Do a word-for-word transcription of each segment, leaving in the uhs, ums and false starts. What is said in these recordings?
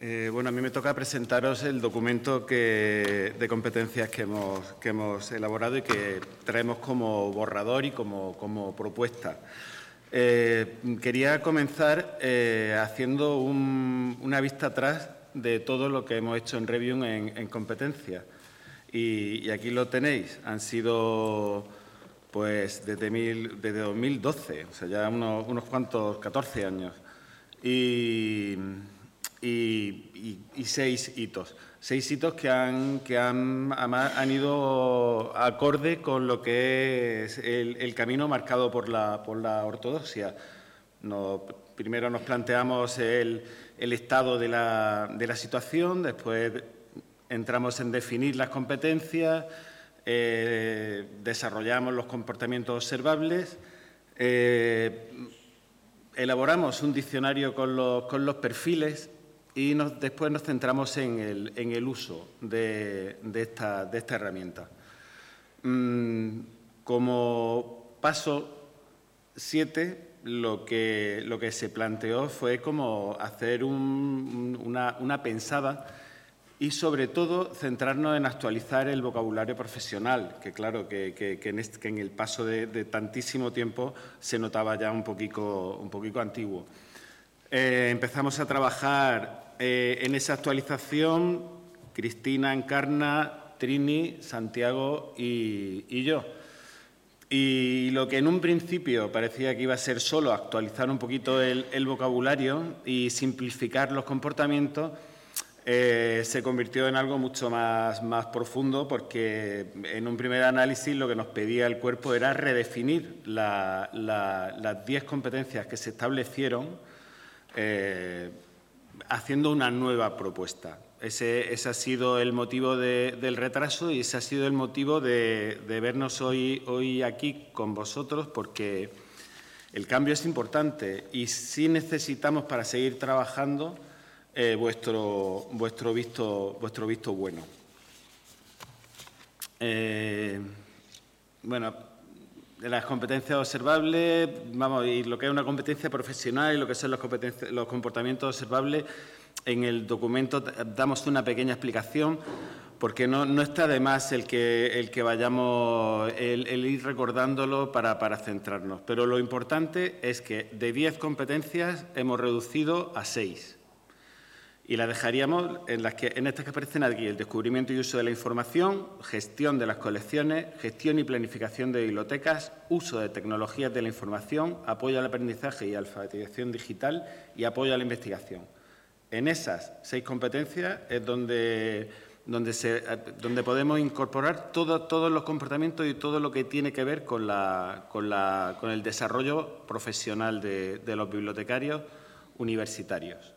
Eh, bueno, a mí me toca presentaros el documento que, de competencias que hemos, que hemos elaborado y que traemos como borrador y como, como propuesta. Eh, quería comenzar eh, haciendo un, una vista atrás de todo lo que hemos hecho en Revium en, en competencias. Y, y aquí lo tenéis. Han sido, pues, desde, mil, desde dos mil doce, o sea, ya unos, unos cuantos, catorce años. Y... Y, y, y seis hitos. Seis hitos que han, que han, han ido acorde con lo que es el, el camino marcado por la, por la ortodoxia. Nos, primero nos planteamos el, el estado de la, de la situación, después entramos en definir las competencias, eh, desarrollamos los comportamientos observables, eh, elaboramos un diccionario con los, con los perfiles, y nos, después nos centramos en el, en el uso de, de, esta, de esta herramienta. Mm, como paso siete, lo que, lo que se planteó fue como hacer un, una, una pensada y, sobre todo, centrarnos en actualizar el vocabulario profesional, que claro, que, que, que, en, este, que en el paso de, de tantísimo tiempo se notaba ya un poquito, un poquito antiguo. Eh, empezamos a trabajar eh, en esa actualización Cristina, Encarna, Trini, Santiago y, y yo. Y lo que en un principio parecía que iba a ser solo actualizar un poquito el, el vocabulario y simplificar los comportamientos, eh, se convirtió en algo mucho más, más profundo, porque en un primer análisis lo que nos pedía el cuerpo era redefinir la, la, las diez competencias que se establecieron, Eh, haciendo una nueva propuesta. Ese, ese ha sido el motivo de, del retraso y ese ha sido el motivo de, de vernos hoy, hoy aquí con vosotros, porque el cambio es importante y sí necesitamos, para seguir trabajando, eh, vuestro, vuestro, visto, vuestro visto bueno. Eh, bueno, de las competencias observables, vamos, y lo que es una competencia profesional y lo que son los, los comportamientos observables, en el documento damos una pequeña explicación, porque no, no está de más el que, el que vayamos, el, el ir recordándolo para, para centrarnos. Pero lo importante es que de diez competencias hemos reducido a seis. Y las dejaríamos en, las que, en estas que aparecen aquí: el descubrimiento y uso de la información, gestión de las colecciones, gestión y planificación de bibliotecas, uso de tecnologías de la información, apoyo al aprendizaje y alfabetización digital y apoyo a la investigación. En esas seis competencias es donde, donde, se, donde podemos incorporar todo, todos los comportamientos y todo lo que tiene que ver con, la, con, la, con el desarrollo profesional de, de los bibliotecarios universitarios.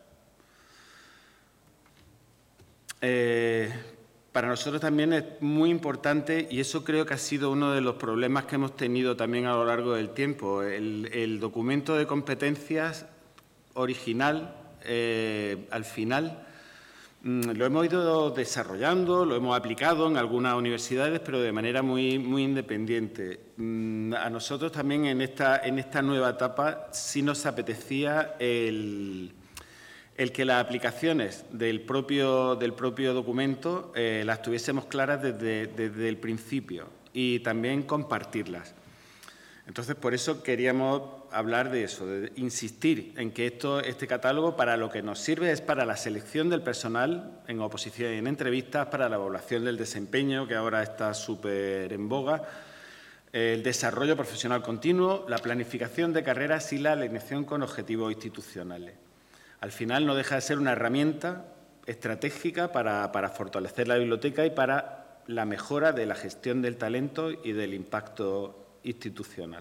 Eh, para nosotros también es muy importante, y eso creo que ha sido uno de los problemas que hemos tenido también a lo largo del tiempo, el, el documento de competencias original, eh, al final, mmm, lo hemos ido desarrollando, lo hemos aplicado en algunas universidades, pero de manera muy, muy independiente. Mm, a nosotros también en esta, en esta nueva etapa sí nos apetecía el... el que las aplicaciones del propio, del propio documento eh, las tuviésemos claras desde, desde el principio y también compartirlas. Entonces, por eso queríamos hablar de eso, de insistir en que esto, este catálogo, para lo que nos sirve es para la selección del personal en oposición y en entrevistas, para la evaluación del desempeño, que ahora está súper en boga, el desarrollo profesional continuo, la planificación de carreras y la alineación con objetivos institucionales. Al final no deja de ser una herramienta estratégica para, para fortalecer la biblioteca y para la mejora de la gestión del talento y del impacto institucional.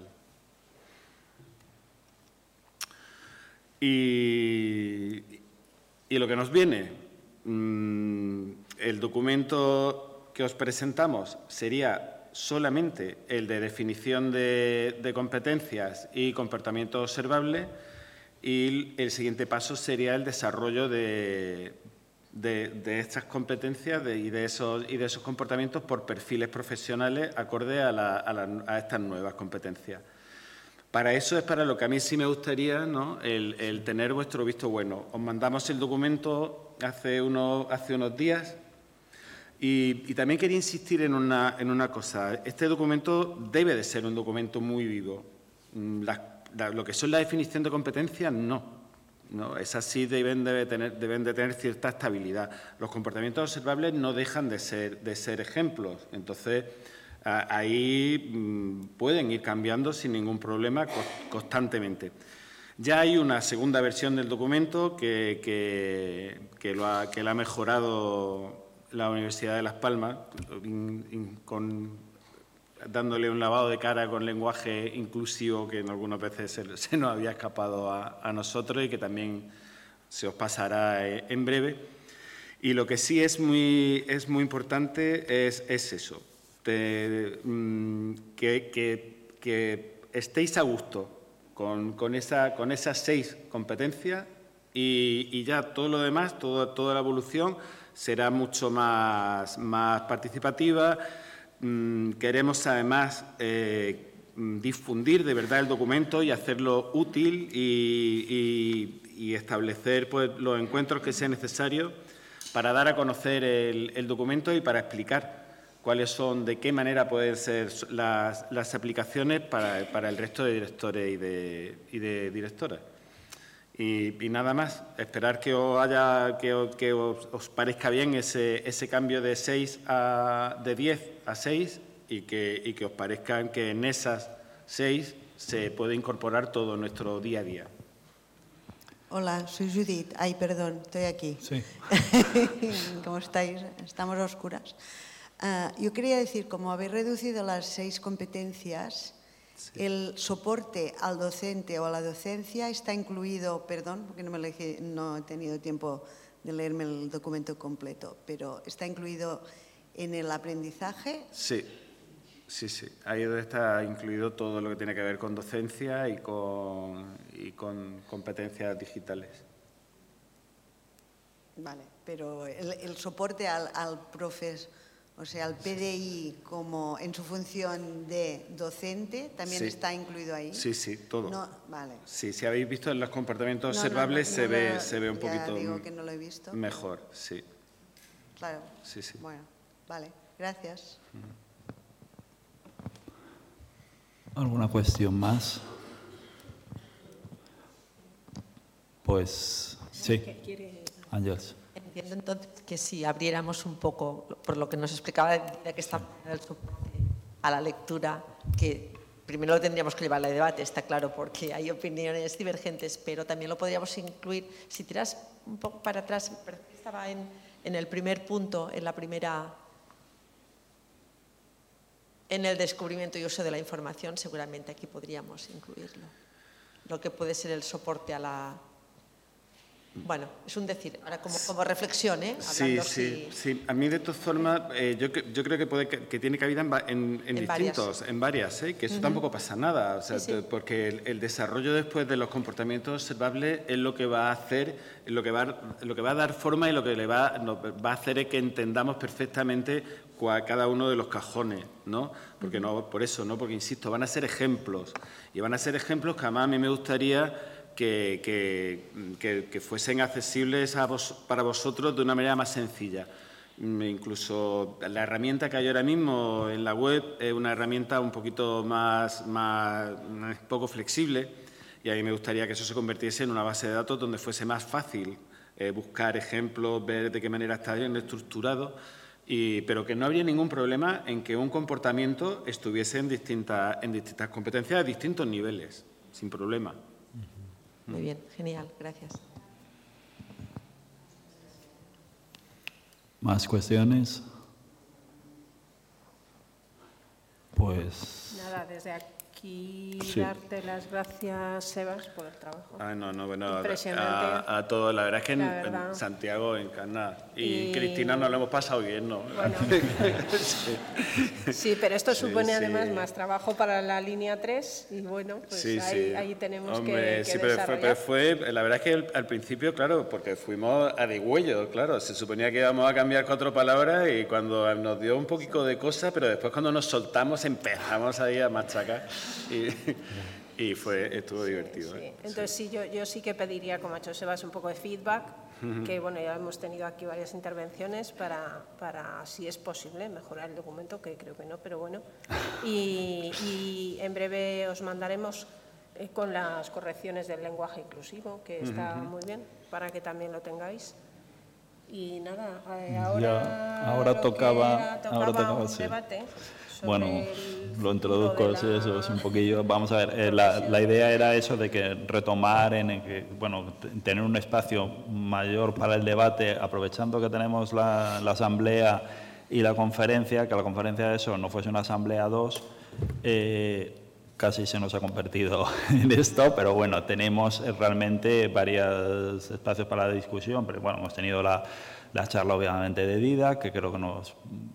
Y, y lo que nos viene, mmm, el documento que os presentamos sería solamente el de definición de, de competencias y comportamiento observable. Y el siguiente paso sería el desarrollo de, de, de estas competencias de, y, de esos, y de esos comportamientos por perfiles profesionales acorde a, la, a, la, a estas nuevas competencias. Para eso es para lo que a mí sí me gustaría, ¿no?, el, el tener vuestro visto bueno. Os mandamos el documento hace unos, hace unos días y, y también quería insistir en una, en una cosa. Este documento debe de ser un documento muy vivo. Las, la, lo que son la definición de competencias, no. no esas sí deben de tener, deben de tener cierta estabilidad. Los comportamientos observables no dejan de ser, de ser ejemplos. Entonces, ahí mmm, pueden ir cambiando sin ningún problema constantemente. Ya hay una segunda versión del documento que, que, que, lo ha, que la ha mejorado la Universidad de Las Palmas, in, in, con, dándole un lavado de cara con lenguaje inclusivo que en algunas veces se, se nos había escapado a, a nosotros y que también se os pasará en breve. Y lo que sí es muy, es muy importante es, es eso. De, mmm, que, que, que estéis a gusto con, con, esa, con esas seis competencias y, y ya todo lo demás, todo, toda la evolución será mucho más, más participativa. Mmm, queremos además eh, difundir de verdad el documento y hacerlo útil y, y, y establecer pues, los encuentros que sean necesarios para dar a conocer el, el documento y para explicar cuáles son, de qué manera pueden ser las, las aplicaciones para, para el resto de directores y de, y de directoras. Y, y nada más, esperar que os, haya, que os, que os, os parezca bien ese, ese cambio de, seis a, de diez a seis y que, y que os parezcan que en esas seis se puede incorporar todo nuestro día a día. Hola, soy Judith. Ay, perdón, estoy aquí. Sí. ¿Cómo estáis? Estamos a oscuras. Uh, yo quería decir, como habéis reducido las seis competencias, sí. El soporte al docente o a la docencia está incluido, perdón, porque no, me lo he, no he tenido tiempo de leerme el documento completo, pero ¿está incluido en el aprendizaje? Sí, sí, sí. Ahí está incluido todo lo que tiene que ver con docencia y con, y con competencias digitales. Vale, pero el, el soporte al, al profesor, o sea, el P D I como en su función de docente, ¿también sí. está incluido ahí? Sí, sí, todo. No, vale. Sí, si habéis visto en los comportamientos no, observables, no, no, se, ve, no, se ve un ya poquito digo que no lo he visto. mejor, sí. Claro. Sí, sí. Bueno, vale, gracias. ¿Alguna cuestión más? Pues sí, Ángeles. Entiendo entonces que si abriéramos un poco, por lo que nos explicaba de que está el soporte a la lectura, que primero lo tendríamos que llevar al debate, está claro, porque hay opiniones divergentes, pero también lo podríamos incluir, si tiras un poco para atrás, estaba en, en el primer punto, en la primera, en el descubrimiento y uso de la información, seguramente aquí podríamos incluirlo. Lo que puede ser el soporte a la... Bueno, es un decir, ahora como, como reflexión, ¿eh? Sí, sí, sí. A mí de todas formas, eh, yo, yo creo que, puede, que tiene cabida en, en, en, en distintos, varias. en varias, ¿eh? Que eso uh-huh. tampoco pasa nada, o sea, sí, sí. porque el, el desarrollo después de los comportamientos observables es lo que va a hacer, lo que va, lo que va a dar forma y lo que le va, nos va a hacer es que entendamos perfectamente cuál, cada uno de los cajones, ¿no? Porque uh-huh. no, por eso, ¿no? Porque insisto, van a ser ejemplos y van a ser ejemplos que además a mí me gustaría Que, que, que, que fuesen accesibles a vos, para vosotros de una manera más sencilla. Incluso la herramienta que hay ahora mismo en la web es una herramienta un poquito más, más poco flexible y a mí me gustaría que eso se convirtiese en una base de datos donde fuese más fácil eh, buscar ejemplos, ver de qué manera está bien estructurado, y, pero que no habría ningún problema en que un comportamiento estuviese en distintas, en distintas competencias a distintos niveles, sin problema. Muy bien, genial, gracias. ¿Más cuestiones? Pues... Nada, desde aquí sí. darte las gracias, Sebas, por el trabajo. Ah, no, no, bueno, impresionante. A, a todos. La verdad es que en, verdad. en Santiago, en Canadá. Y, y Cristina nos lo hemos pasado bien, ¿no? Bueno. sí. sí, pero esto supone sí, además sí. más trabajo para la línea tres y bueno, pues sí, ahí, sí. ahí tenemos Hombre, que, que sí, pero fue, pero fue, la verdad es que el, al principio, claro, porque fuimos a degüello, claro, se suponía que íbamos a cambiar cuatro palabras y cuando nos dio un poquito de cosa, pero después cuando nos soltamos empezamos ahí a machacar. Y, y fue, estuvo Sí, divertido. sí. ¿eh? Entonces sí, yo, yo sí que pediría, como ha hecho Sebas, un poco de feedback, uh-huh. que bueno, ya hemos tenido aquí varias intervenciones para, para, si es posible, mejorar el documento, que creo que no, pero bueno. Y, y en breve os mandaremos eh, con las correcciones del lenguaje inclusivo, que está uh-huh. muy bien, para que también lo tengáis. Y nada, eh, ahora, ya, ahora tocaba, era, tocaba, ahora tocaba un sí. debate. Bueno, lo introduzco, la... sí, eso es un poquillo. Vamos a ver, eh, la, la idea era eso de que retomar, en el que, bueno, tener un espacio mayor para el debate, aprovechando que tenemos la, la asamblea y la conferencia, que la conferencia de eso no fuese una asamblea dos, eh, casi se nos ha convertido en esto, pero bueno, tenemos realmente varios espacios para la discusión, pero bueno, hemos tenido la, la charla obviamente de Dida, que creo que nos...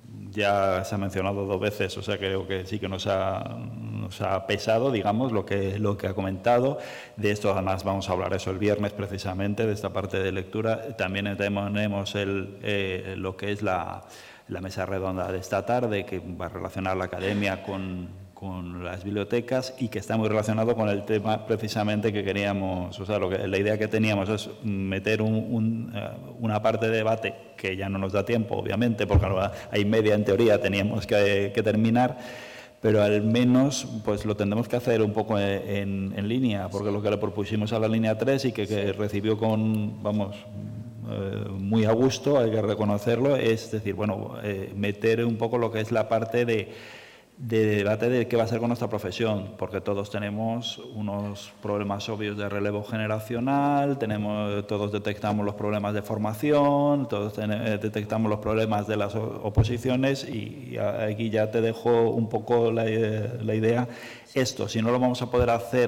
ya se ha mencionado dos veces, o sea, creo que sí que nos ha, nos ha pesado, digamos, lo que, lo que ha comentado. De esto, además, vamos a hablar eso el viernes, precisamente, de esta parte de lectura. También tenemos el, eh, lo que es la, la mesa redonda de esta tarde, que va a relacionar la academia con... con las bibliotecas y que está muy relacionado con el tema precisamente que queríamos, o sea, lo que, la idea que teníamos es meter un, un, uh, una parte de debate que ya no nos da tiempo, obviamente, porque hay media en teoría teníamos que, que terminar, pero al menos pues lo tendremos que hacer un poco en, en línea, porque lo que le propusimos a la línea tres y que, que recibió con, vamos, eh, muy a gusto, hay que reconocerlo, es decir, bueno, eh, meter un poco lo que es la parte de de debate de qué va a ser con nuestra profesión, porque todos tenemos unos problemas obvios de relevo generacional, tenemos, todos detectamos los problemas de formación, todos ten, detectamos los problemas de las oposiciones y aquí ya te dejo un poco la, la idea. Esto, si no lo vamos a poder hacer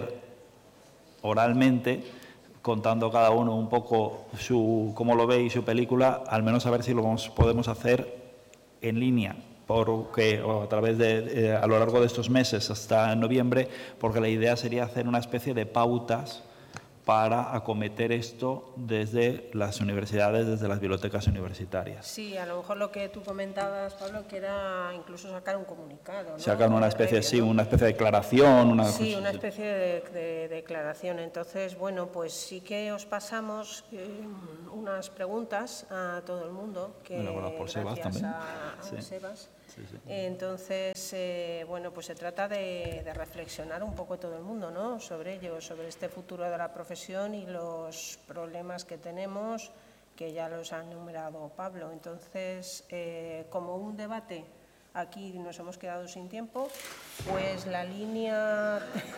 oralmente, contando cada uno un poco su, cómo lo ve y su película, al menos a ver si lo vamos, podemos hacer en línea, porque o a través de eh, a lo largo de estos meses hasta noviembre, porque la idea sería hacer una especie de pautas para acometer esto desde las universidades, desde las bibliotecas universitarias. Sí, a lo mejor lo que tú comentabas, Pablo, que era incluso sacar un comunicado, ¿no? Sacar una especie, sí, una especie de declaración. Una, sí, una especie de, de declaración. Entonces, bueno, pues sí que os pasamos eh, unas preguntas a todo el mundo, que bueno, bueno, por Sebas también. a, a sí. Sebas. Sí, sí. Entonces, eh, bueno, pues se trata de, de reflexionar un poco todo el mundo, ¿no?, sobre ello, sobre este futuro de la profesión y los problemas que tenemos, que ya los ha enumerado Pablo. Entonces, eh, como un debate, aquí nos hemos quedado sin tiempo, pues la línea,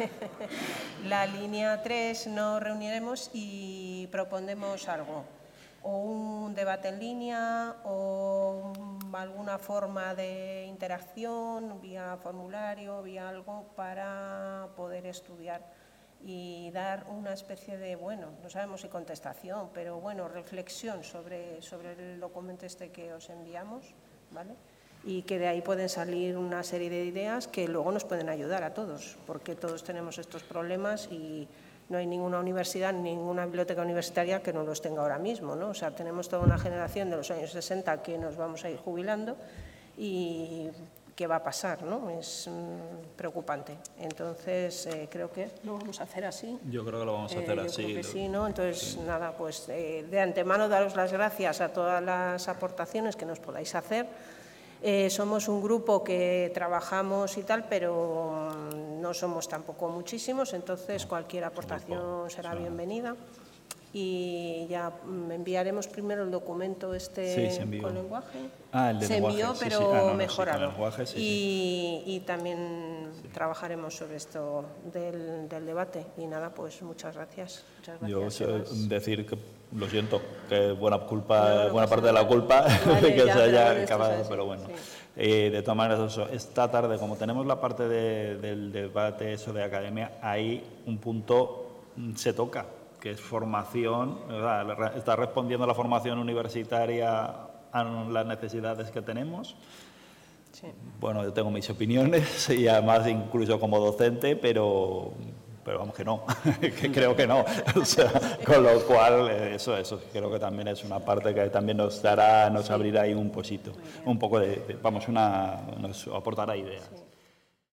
la línea tres nos reuniremos y propondremos algo. O un debate en línea, o alguna forma de interacción, vía formulario, vía algo, para poder estudiar y dar una especie de, bueno, no sabemos si contestación, pero bueno, reflexión sobre, sobre el documento este que os enviamos, ¿vale? Y que de ahí pueden salir una serie de ideas que luego nos pueden ayudar a todos, porque todos tenemos estos problemas y no hay ninguna universidad, ninguna biblioteca universitaria que no los tenga ahora mismo, ¿no? O sea, tenemos toda una generación de los años sesenta que nos vamos a ir jubilando y qué va a pasar, ¿no? Es mmm, preocupante. Entonces, eh, creo que lo vamos a hacer así. Yo creo que lo vamos a hacer eh, yo así. Creo que lo... sí, ¿no? Entonces, sí. nada, pues eh, de antemano daros las gracias a todas las aportaciones que nos podáis hacer. Eh, somos un grupo que trabajamos y tal, pero no somos tampoco muchísimos, entonces cualquier aportación será bienvenida. Y ya enviaremos primero el documento este sí, con lenguaje. Ah, el de se lenguaje, envió, sí, pero sí. Ah, no, no, mejorado. Sí, con lenguaje, sí, y, sí. y también sí. trabajaremos sobre esto del, del debate. Y nada, pues muchas gracias. Muchas gracias. Yo sé decir que lo siento, que buena culpa, no, no buena parte nada. de la culpa vale, que ya, se haya pero acabado, es pero bueno. Sí. Eh, de todas maneras, eso, esta tarde, como tenemos la parte de, del debate eso de academia, ahí un punto se toca, que es formación, ¿verdad? Está respondiendo a la formación universitaria a las necesidades que tenemos. Sí. Bueno, yo tengo mis opiniones y además incluso como docente, pero, pero vamos que no, que creo que no. O sea, con lo cual, eso, eso creo que también es una parte que también nos dará, nos abrirá ahí un poquito, un poco de, de vamos, una, nos aportará ideas. Sí.